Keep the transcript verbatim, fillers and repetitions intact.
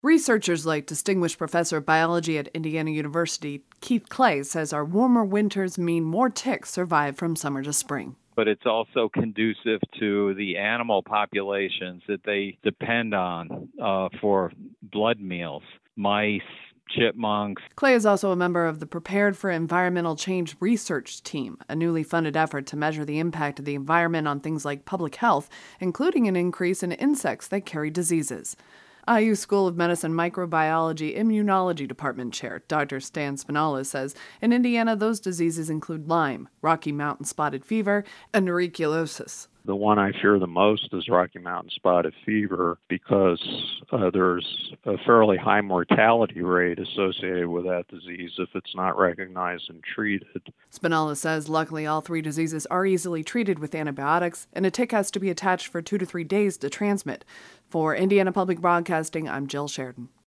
Researchers like Distinguished Professor of Biology at Indiana University, Keith Clay, says our warmer winters mean more ticks survive from summer to spring. But it's also conducive to the animal populations that they depend on uh, for blood meals, mice, chipmunks. Clay is also a member of the Prepared for Environmental Change Research Team, a newly funded effort to measure the impact of the environment on things like public health, including an increase in insects that carry diseases. I U School of Medicine Microbiology Immunology Department Chair Doctor Stan Spinalla says in Indiana those diseases include Lyme, Rocky Mountain spotted fever, and ehrlichiosis. The one I fear the most is Rocky Mountain spotted fever because uh, there's a fairly high mortality rate associated with that disease if it's not recognized and treated. Spinalla says luckily all three diseases are easily treated with antibiotics, and a tick has to be attached for two to three days to transmit. For Indiana Public Broadcasting, I'm Jill Sheridan.